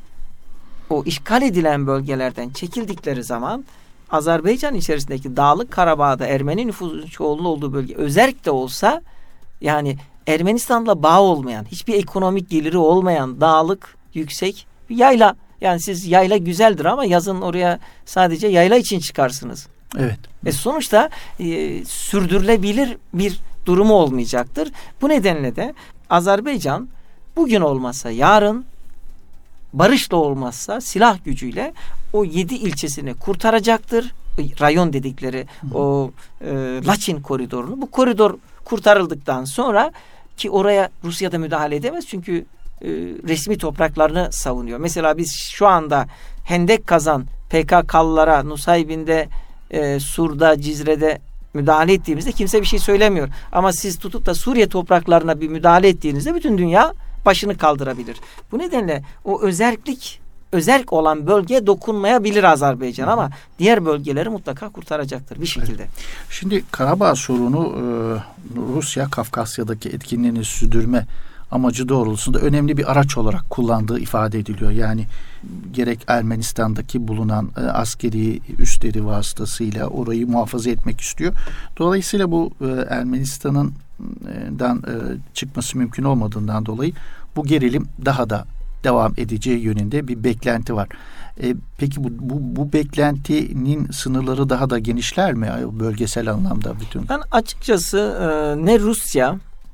o işgal edilen bölgelerden çekildikleri zaman Azerbaycan içerisindeki Dağlık Karabağ'da Ermeni nüfusunun çoğunluğu olduğu bölge özerk de olsa, yani Ermenistan'la bağ olmayan, hiçbir ekonomik geliri olmayan, dağlık, yüksek bir yayla. Yani siz yayla güzeldir ama yazın oraya sadece yayla için çıkarsınız. Evet. Ve sonuçta e, sürdürülebilir bir durumu olmayacaktır. Bu nedenle de Azerbaycan bugün olmazsa yarın, barışla olmazsa silah gücüyle o yedi ilçesini kurtaracaktır. rayon dedikleri hı. o e, Laçin koridorunu, bu koridor kurtarıldıktan sonra ki oraya Rusya da müdahale edemez çünkü e, resmi topraklarını savunuyor. Mesela biz şu anda hendek kazan P K K'lılara Nusaybin'de, e, Sur'da, Cizre'de müdahale ettiğimizde kimse bir şey söylemiyor. Ama siz tutup da Suriye topraklarına bir müdahale ettiğinizde bütün dünya başını kaldırabilir. Bu nedenle o özerklik, özerk olan bölgeye dokunmayabilir Azerbaycan Hı. ama diğer bölgeleri mutlaka kurtaracaktır bir şekilde. Evet. Şimdi Karabağ sorunu e, Rusya Kafkasya'daki etkinliğini sürdürme amacı doğrultusunda önemli bir araç olarak kullandığı ifade ediliyor. Yani gerek Ermenistan'daki bulunan e, askeri üsleri vasıtasıyla orayı muhafaza etmek istiyor. Dolayısıyla bu e, Ermenistan'dan e, çıkması mümkün olmadığından dolayı bu gerilim daha da devam edeceği yönünde bir beklenti var. E, peki bu, bu bu beklentinin sınırları daha da genişler mi bölgesel anlamda bütün? Ben açıkçası e, ne Rusya,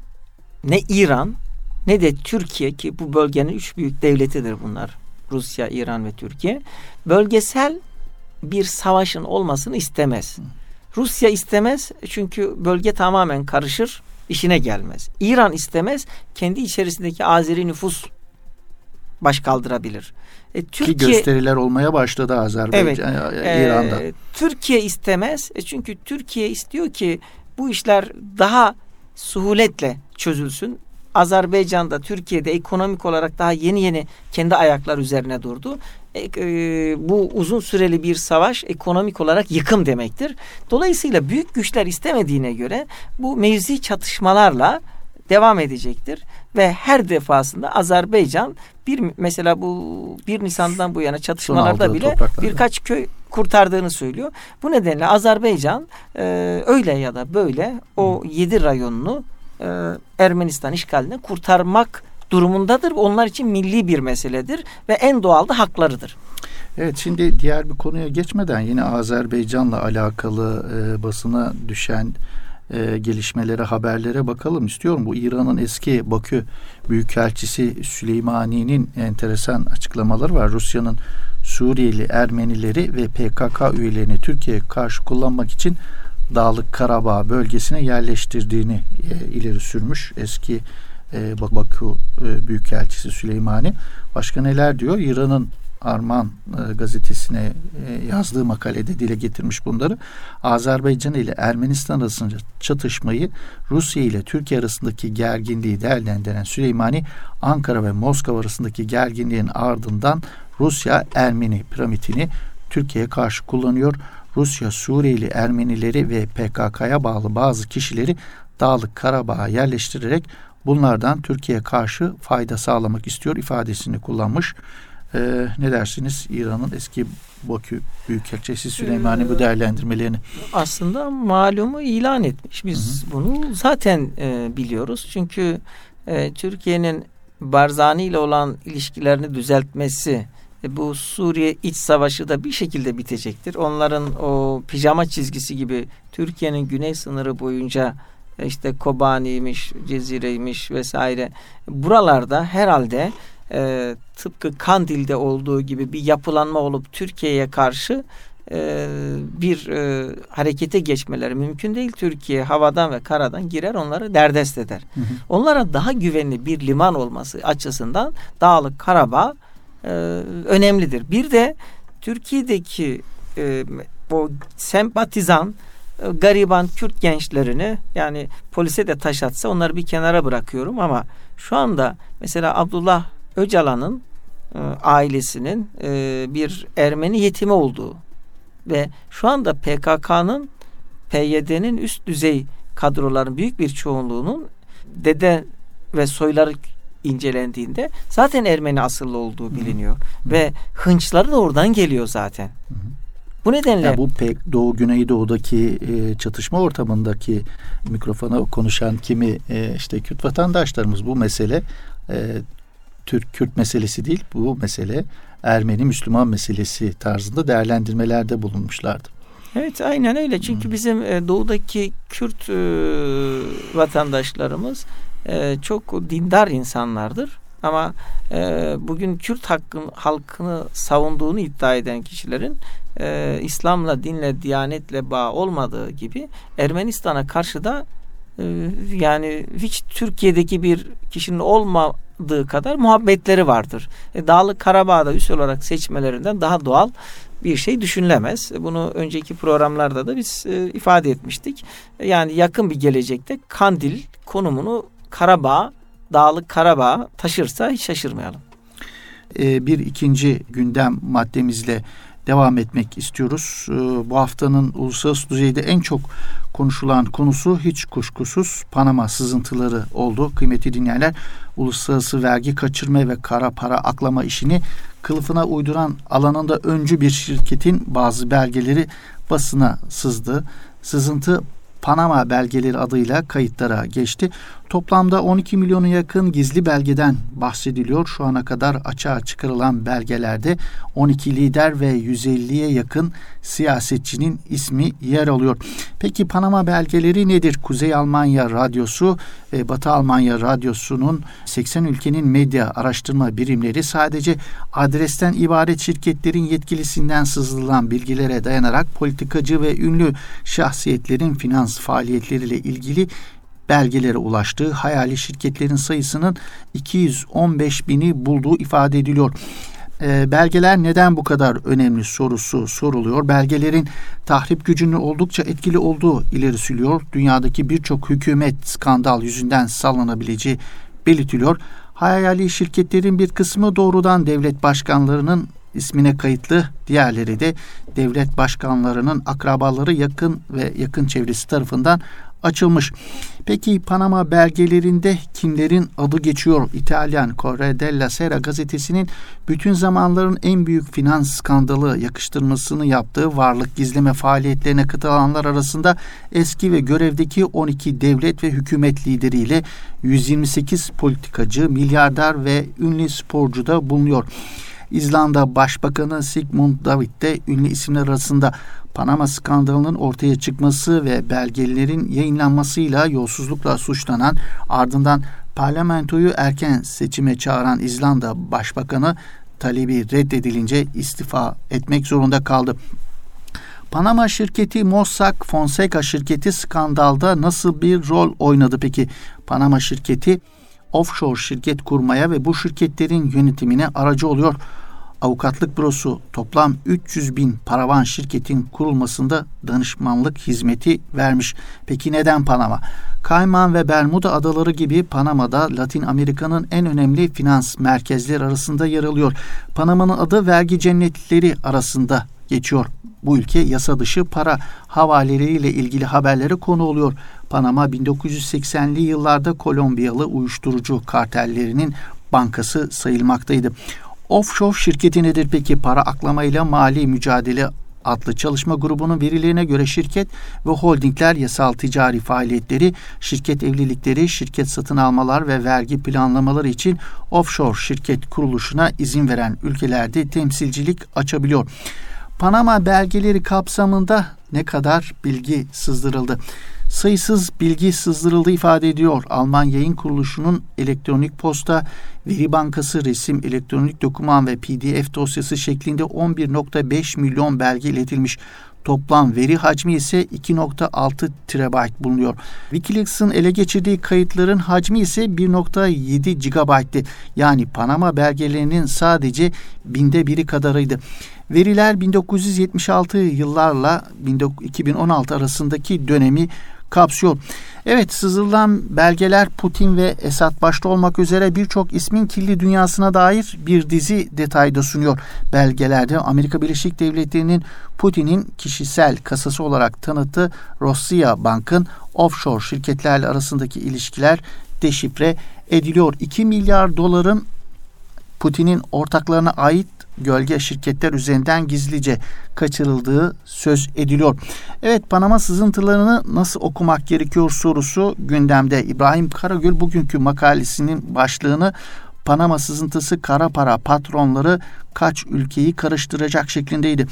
ne İran, ne de Türkiye, ki bu bölgenin üç büyük devletidir bunlar. Rusya, İran ve Türkiye. Bölgesel bir savaşın olmasını istemez. Hı. Rusya istemez çünkü bölge tamamen karışır, işine gelmez. İran istemez, kendi içerisindeki Azeri nüfus baş kaldırabilir. E, Türkiye, Ki gösteriler olmaya başladı Azerbaycan, evet, İran'da. E, Türkiye istemez e, çünkü Türkiye istiyor ki bu işler daha suhuletle çözülsün. Azerbaycan'da, Türkiye'de ekonomik olarak daha yeni yeni kendi ayaklar üzerine durdu. E, e, bu uzun süreli bir savaş ekonomik olarak yıkım demektir. Dolayısıyla büyük güçler istemediğine göre bu mevzi çatışmalarla devam edecektir ve her defasında Azerbaycan bir mesela bu bir Nisan'dan bu yana çatışmalarda bile birkaç köy kurtardığını söylüyor. Bu nedenle Azerbaycan e, öyle ya da böyle o yedi rayonunu e, Ermenistan işgalinden kurtarmak durumundadır. Onlar için milli bir meseledir ve en doğal da haklarıdır. Evet, şimdi diğer bir konuya geçmeden yine Azerbaycan'la alakalı e, basına düşen e, gelişmelere, haberlere bakalım istiyorum. Bu İran'ın eski Bakü Büyükelçisi Süleymani'nin enteresan açıklamaları var. Rusya'nın Suriyeli Ermenileri ve P K K üyelerini Türkiye'ye karşı kullanmak için Dağlık Karabağ bölgesine yerleştirdiğini e, ileri sürmüş eski e, Bakü e, Büyükelçisi Süleymani. Başka neler diyor? İran'ın Arman e, gazetesine e, yazdığı makalede dile getirmiş bunları. Azerbaycan ile Ermenistan arasında çatışmayı, Rusya ile Türkiye arasındaki gerginliği değerlendiren Süleymani, Ankara ve Moskova arasındaki gerginliğin ardından Rusya-Ermeni piramidini Türkiye'ye karşı kullanıyor. Rusya, Suriyeli Ermenileri ve P K K'ya bağlı bazı kişileri Dağlık Karabağ'a yerleştirerek bunlardan Türkiye'ye karşı fayda sağlamak istiyor ifadesini kullanmış. Ee, ne dersiniz İran'ın eski Bakü Büyükelçisi Süleymani bu değerlendirmelerini? Aslında malumu ilan etmiş. Biz hı hı. bunu zaten e, biliyoruz. Çünkü e, Türkiye'nin Barzani ile olan ilişkilerini düzeltmesi, e, bu Suriye iç savaşı da bir şekilde bitecektir. Onların o pijama çizgisi gibi Türkiye'nin güney sınırı boyunca e, işte Kobani'ymiş, Cezire'ymiş vesaire buralarda herhalde E, tıpkı Kandil'de olduğu gibi bir yapılanma olup Türkiye'ye karşı e, bir e, harekete geçmeleri mümkün değil. Türkiye havadan ve karadan girer, onları derdest eder. Hı hı. Onlara daha güvenli bir liman olması açısından Dağlık Karabağ e, önemlidir. Bir de Türkiye'deki e, o sempatizan e, gariban Kürt gençlerini, yani polise de taş atsa onları bir kenara bırakıyorum ama şu anda mesela Abdullah Öcalan'ın e, ailesinin e, bir Ermeni yetimi olduğu ve şu anda P K K'nın, P Y D'nin üst düzey kadroların büyük bir çoğunluğunun dede ve soyları incelendiğinde zaten Ermeni asıllı olduğu biliniyor. Hı. Ve hınçları da oradan geliyor zaten. Hı. Bu nedenle yani bu pek Doğu Güneydoğu'daki e, çatışma ortamındaki mikrofona konuşan kimi e, işte Kürt vatandaşlarımız bu mesele e, Türk-Kürt meselesi değil, bu mesele Ermeni-Müslüman meselesi tarzında değerlendirmelerde bulunmuşlardı. Evet, aynen öyle. Çünkü hmm. bizim e, doğudaki Kürt e, vatandaşlarımız e, çok dindar insanlardır. Ama e, bugün Kürt hakkın, halkını savunduğunu iddia eden kişilerin e, İslam'la, dinle, diyanetle bağ olmadığı gibi Ermenistan'a karşı da e, yani hiç Türkiye'deki bir kişinin olmadığı kadar muhabbetleri vardır. E, Dağlık Karabağ'da üs olarak seçmelerinden daha doğal bir şey düşünülemez. Bunu önceki programlarda da biz e, ifade etmiştik. Yani yakın bir gelecekte Kandil konumunu Karabağ, Dağlık Karabağ taşırsa hiç şaşırmayalım. Ee, bir ikinci gündem maddemizle devam etmek istiyoruz. Ee, bu haftanın uluslararası düzeyde en çok konuşulan konusu hiç kuşkusuz Panama sızıntıları oldu. Kıymetli dinleyenler, uluslararası vergi kaçırma ve kara para aklama işini kılıfına uyduran alanında öncü bir şirketin bazı belgeleri basına sızdı. Sızıntı Panama belgeleri adıyla kayıtlara geçti. Toplamda on iki milyona yakın gizli belgeden bahsediliyor. Şu ana kadar açığa çıkarılan belgelerde on iki lider ve yüz elliye yakın siyasetçinin ismi yer alıyor. Peki Panama belgeleri nedir? Kuzey Almanya Radyosu ve Batı Almanya Radyosu'nun seksen ülkenin medya araştırma birimleri sadece adresten ibaret şirketlerin yetkilisinden sızılan bilgilere dayanarak politikacı ve ünlü şahsiyetlerin finans faaliyetleriyle ilgili belgelere ulaştığı hayali şirketlerin sayısının iki yüz on beş bini bulduğu ifade ediliyor. E, belgeler neden bu kadar önemli sorusu soruluyor. Belgelerin tahrip gücünün oldukça etkili olduğu ileri sürülüyor. Dünyadaki birçok hükümet skandal yüzünden sallanabileceği belirtiliyor. Hayali şirketlerin bir kısmı doğrudan devlet başkanlarının ismine kayıtlı, diğerleri de devlet başkanlarının akrabaları, yakın ve yakın çevresi tarafından açılmış. Peki Panama belgelerinde kimlerin adı geçiyor? İtalyan Corriere della Sera gazetesinin bütün zamanların en büyük finans skandalı yakıştırmasını yaptığı varlık gizleme faaliyetlerine katılanlar arasında eski ve görevdeki on iki devlet ve hükümet lideriyle yüz yirmi sekiz politikacı, milyarder ve ünlü sporcu da bulunuyor. İzlanda Başbakanı Sigmund David de ünlü isimler arasında. Panama skandalının ortaya çıkması ve belgelerin yayınlanmasıyla yolsuzlukla suçlanan, ardından parlamentoyu erken seçime çağıran İzlanda Başbakanı talebi reddedilince istifa etmek zorunda kaldı. Panama şirketi Mossack Fonseca şirketi skandalda nasıl bir rol oynadı peki? Panama şirketi offshore şirket kurmaya ve bu şirketlerin yönetimine aracı oluyor. Avukatlık bürosu toplam üç yüz bin paravan şirketin kurulmasında danışmanlık hizmeti vermiş. Peki neden Panama? Kayman ve Bermuda adaları gibi Panama'da Latin Amerika'nın en önemli finans merkezleri arasında yer alıyor. Panama'nın adı vergi cennetleri arasında geçiyor. Bu ülke yasa dışı para havaleleriyle ilgili haberlere konu oluyor. Panama bin dokuz yüz seksenli yıllarda Kolombiyalı uyuşturucu kartellerinin bankası sayılmaktaydı. Offshore şirketi nedir peki? Para aklamayla mali mücadele adlı çalışma grubunun verilerine göre şirket ve holdingler yasal ticari faaliyetleri, şirket evlilikleri, şirket satın almalar ve vergi planlamaları için offshore şirket kuruluşuna izin veren ülkelerde temsilcilik açabiliyor. Panama belgeleri kapsamında ne kadar bilgi sızdırıldı? Sayısız bilgi sızdırıldığı ifade ediyor. Alman Yayın Kuruluşu'nun elektronik posta, veri bankası, resim, elektronik doküman ve P D F dosyası şeklinde on bir virgül beş milyon belge iletilmiş. Toplam veri hacmi ise iki virgül altı terabayt bulunuyor. WikiLeaks'ın ele geçirdiği kayıtların hacmi ise bir virgül yedi gigabayttı. Yani Panama belgelerinin sadece binde biri kadarıydı. Veriler bin dokuz yüz yetmiş altı yıllarla iki bin on altı arasındaki dönemi kapsıyor. Evet, sızılan belgeler Putin ve Esad başta olmak üzere birçok ismin kirli dünyasına dair bir dizi detayda sunuyor. Belgelerde Amerika Birleşik Devletleri'nin Putin'in kişisel kasası olarak tanıttığı Rossia Bank'ın offshore şirketlerle arasındaki ilişkiler deşifre ediliyor. iki milyar doların Putin'in ortaklarına ait gölge şirketler üzerinden gizlice kaçırıldığı söz ediliyor. Evet, Panama sızıntılarını nasıl okumak gerekiyor sorusu gündemde. İbrahim Karagül bugünkü makalesinin başlığını Panama sızıntısı kara para patronları kaç ülkeyi karıştıracak şeklindeydi.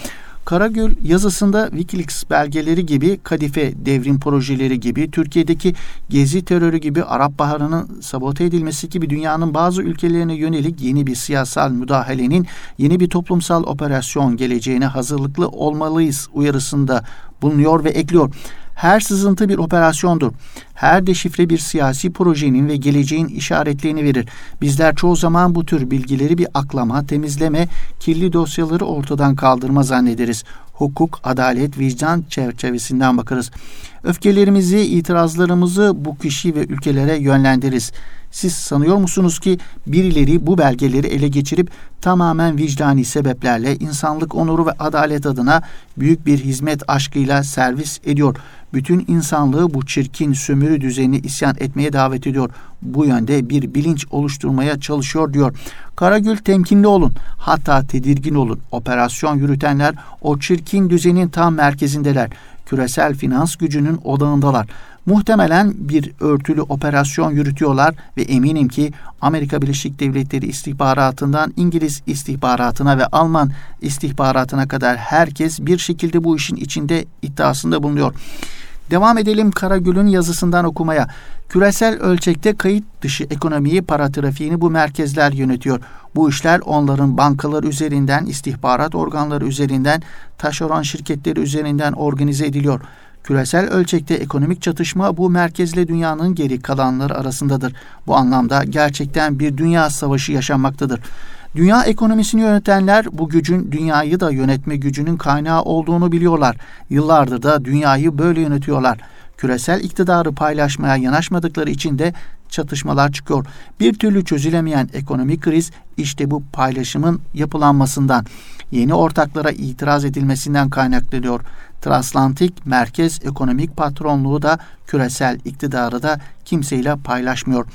Karagül yazısında Wikileaks belgeleri gibi, Kadife devrim projeleri gibi, Türkiye'deki Gezi terörü gibi, Arap Baharı'nın sabote edilmesi gibi dünyanın bazı ülkelerine yönelik yeni bir siyasal müdahalenin, yeni bir toplumsal operasyon geleceğine hazırlıklı olmalıyız uyarısında bulunuyor ve ekliyor. Her sızıntı bir operasyondur. Her deşifre bir siyasi projenin ve geleceğin işaretlerini verir. Bizler çoğu zaman bu tür bilgileri bir aklama, temizleme, kirli dosyaları ortadan kaldırma zannederiz. Hukuk, adalet, vicdan çerçevesinden bakarız. Öfkelerimizi, itirazlarımızı bu kişi ve ülkelere yönlendiririz. Siz sanıyor musunuz ki birileri bu belgeleri ele geçirip tamamen vicdani sebeplerle insanlık onuru ve adalet adına büyük bir hizmet aşkıyla servis ediyor? Bütün insanlığı bu çirkin sömürü düzenini isyan etmeye davet ediyor. Bu yönde bir bilinç oluşturmaya çalışıyor diyor. Karagül, temkinli olun, hatta tedirgin olun. Operasyon yürütenler o çirkin düzenin tam merkezindeler. Küresel finans gücünün odağındalar. Muhtemelen bir örtülü operasyon yürütüyorlar ve eminim ki Amerika Birleşik Devletleri istihbaratından İngiliz istihbaratına ve Alman istihbaratına kadar herkes bir şekilde bu işin içinde iddiasında bulunuyor. Devam edelim Karagül'ün yazısından okumaya. Küresel ölçekte kayıt dışı ekonomiyi, para trafiğini bu merkezler yönetiyor. Bu işler onların bankalar üzerinden, istihbarat organları üzerinden, taşeron şirketleri üzerinden organize ediliyor. Küresel ölçekte ekonomik çatışma bu merkezle dünyanın geri kalanları arasındadır. Bu anlamda gerçekten bir dünya savaşı yaşanmaktadır. Dünya ekonomisini yönetenler bu gücün dünyayı da yönetme gücünün kaynağı olduğunu biliyorlar. Yıllardır da dünyayı böyle yönetiyorlar. Küresel iktidarı paylaşmaya yanaşmadıkları için de çatışmalar çıkıyor. Bir türlü çözülemeyen ekonomik kriz işte bu paylaşımın yapılanmasından, yeni ortaklara itiraz edilmesinden kaynaklanıyor. Transatlantik merkez ekonomik patronluğu da küresel iktidarı da kimseyle paylaşmıyor.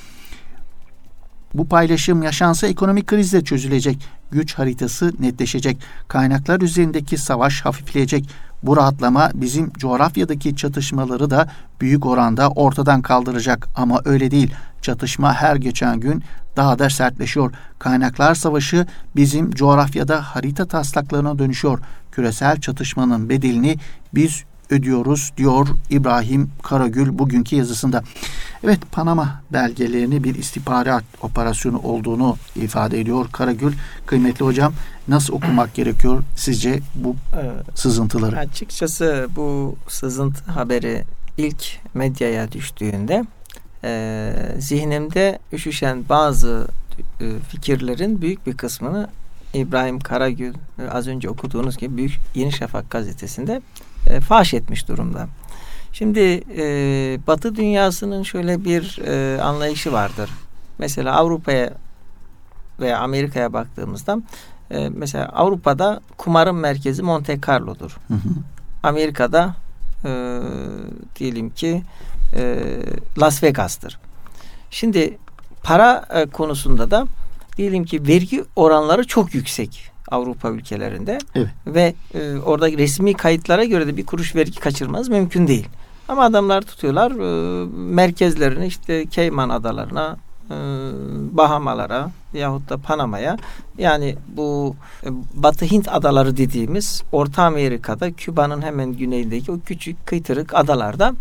Bu paylaşım yaşansa ekonomik kriz de çözülecek. Güç haritası netleşecek. Kaynaklar üzerindeki savaş hafifleyecek. Bu rahatlama bizim coğrafyadaki çatışmaları da büyük oranda ortadan kaldıracak. Ama öyle değil. Çatışma her geçen gün daha da sertleşiyor. Kaynaklar savaşı bizim coğrafyada harita taslaklarına dönüşüyor. Küresel çatışmanın bedelini biz ödüyoruz diyor İbrahim Karagül bugünkü yazısında. Evet, Panama belgelerini bir istihbarat operasyonu olduğunu ifade ediyor Karagül. Kıymetli hocam, nasıl okumak gerekiyor sizce bu sızıntıları? Açıkçası bu sızıntı haberi ilk medyaya düştüğünde e, zihnimde üşüşen bazı e, fikirlerin büyük bir kısmını İbrahim Karagül e, az önce okuduğunuz gibi Büyük Yeni Şafak gazetesinde e, faş etmiş durumda. Şimdi e, Batı dünyasının şöyle bir e, anlayışı vardır. Mesela Avrupa'ya veya Amerika'ya baktığımızda e, mesela Avrupa'da kumarın merkezi Monte Carlo'dur. Hı hı. Amerika'da e, diyelim ki e, Las Vegas'tır. Şimdi para e, konusunda da diyelim ki vergi oranları çok yüksek Avrupa ülkelerinde. Evet. Ve e, orada resmi kayıtlara göre de bir kuruş vergi kaçırmanız mümkün değil. Ama adamlar tutuyorlar e, merkezlerini işte Cayman Adalarına, e, Bahamalara yahut da Panama'ya, yani bu e, Batı Hint adaları dediğimiz Orta Amerika'da Küba'nın hemen güneyindeki o küçük kıytırık adalarda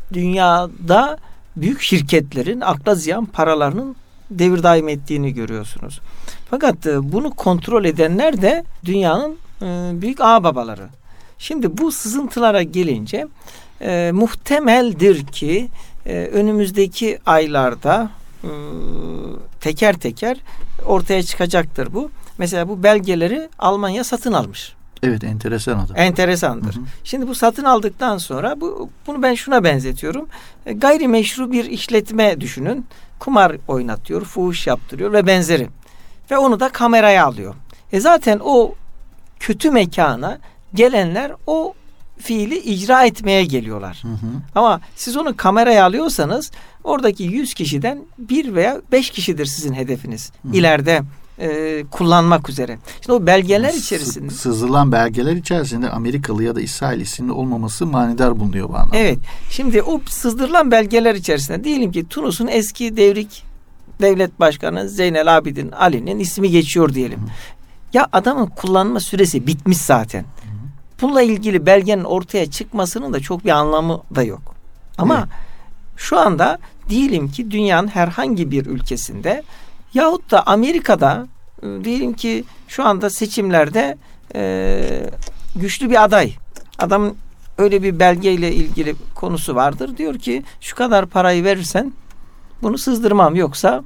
dünyada büyük şirketlerin akla ziyan paralarının devir daim ettiğini görüyorsunuz. Fakat e, bunu kontrol edenler de dünyanın e, büyük ağababaları. Şimdi bu sızıntılara gelince e, muhtemeldir ki e, önümüzdeki aylarda e, teker teker ortaya çıkacaktır bu. Mesela bu belgeleri Almanya satın almış. Evet, enteresan adı. Enteresandır. Hı hı. Şimdi bu satın aldıktan sonra bu bunu ben şuna benzetiyorum. E, gayrimeşru bir işletme düşünün. Kumar oynatıyor, fuhuş yaptırıyor ve benzeri. Ve onu da kameraya alıyor. E zaten o kötü mekana gelenler o fiili icra etmeye geliyorlar. Hı hı. Ama siz onu kameraya alıyorsanız oradaki yüz kişiden bir veya beş kişidir sizin hedefiniz. Hı. İleride e, kullanmak üzere. Şimdi o belgeler içerisinde. Sızılan belgeler içerisinde Amerikalı ya da İsrail isimli olmaması manidar bulunuyor bu anlamda. Evet. Şimdi o sızdırılan belgeler içerisinde diyelim ki Tunus'un eski devrik devlet başkanı Zeynel Abidin Ali'nin ismi geçiyor diyelim. Hı. Ya adamın kullanma süresi bitmiş zaten. Hı. bununla ilgili belgenin ortaya çıkmasının da çok bir anlamı da yok. Ama evet. şu anda diyelim ki dünyanın herhangi bir ülkesinde yahut da Amerika'da diyelim ki şu anda seçimlerde e, güçlü bir aday. Adamın öyle bir belgeyle ilgili konusu vardır. Diyor ki şu kadar parayı verirsen bunu sızdırmam, yoksa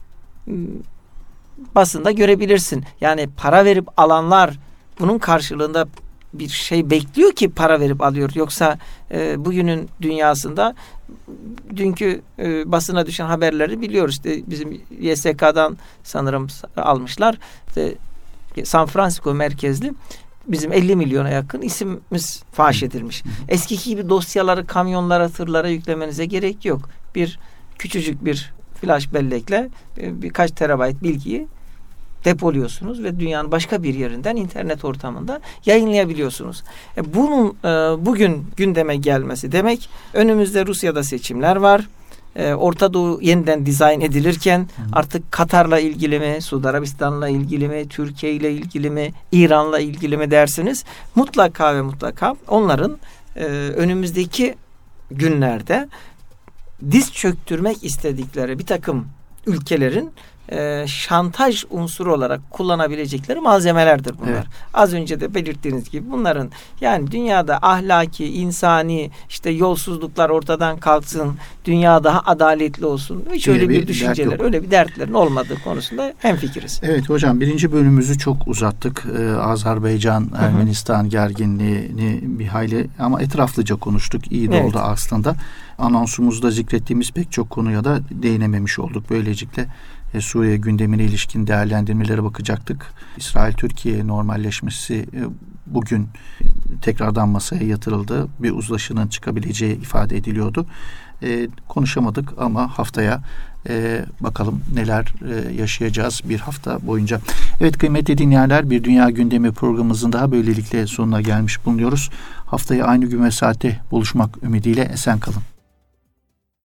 basında görebilirsin. Yani para verip alanlar bunun karşılığında bir şey bekliyor ki para verip alıyor. Yoksa e, bugünün dünyasında dünkü e, basına düşen haberleri biliyoruz. İşte bizim Y S K'dan sanırım almışlar. İşte San Francisco merkezli bizim elli milyona yakın isimimiz faş edilmiş. Eskiki gibi dosyaları kamyonlara, tırlara yüklemenize gerek yok. Bir küçücük bir flash bellekle e, birkaç terabayt bilgiyi depoluyorsunuz ve dünyanın başka bir yerinden internet ortamında yayınlayabiliyorsunuz. E bunun e, bugün gündeme gelmesi demek, önümüzde Rusya'da seçimler var. E, Orta Doğu yeniden dizayn edilirken Hı. artık Katar'la ilgili mi, Suudi Arabistan'la ilgili mi, Türkiye ile ilgili mi, İran'la ilgili mi dersiniz? Mutlaka ve mutlaka onların e, önümüzdeki günlerde diz çöktürmek istedikleri bir takım ülkelerin e, şantaj unsuru olarak kullanabilecekleri malzemelerdir bunlar. Evet. Az önce de belirttiğiniz gibi bunların yani dünyada ahlaki, insani işte yolsuzluklar ortadan kalksın, dünya daha adaletli olsun. Hiç öyle bir, bir düşünceler, öyle bir dertlerin olmadığı konusunda hemfikiriz. Evet hocam, birinci bölümümüzü çok uzattık. Ee, Azerbaycan, Ermenistan gerginliğini bir hayli ama etraflıca konuştuk. İyi de evet. oldu aslında. Anonsumuzda zikrettiğimiz pek çok konuya da değinememiş olduk. Böylelikle e, Suriye gündemine ilişkin değerlendirmelere bakacaktık. İsrail-Türkiye normalleşmesi e, bugün e, tekrardan masaya yatırıldı. Bir uzlaşının çıkabileceği ifade ediliyordu. E, konuşamadık ama haftaya e, bakalım neler e, yaşayacağız bir hafta boyunca. Evet kıymetli dinleyenler, Bir Dünya Gündemi programımızın daha böylelikle sonuna gelmiş bulunuyoruz. Haftaya aynı gün ve saatte buluşmak ümidiyle esen kalın.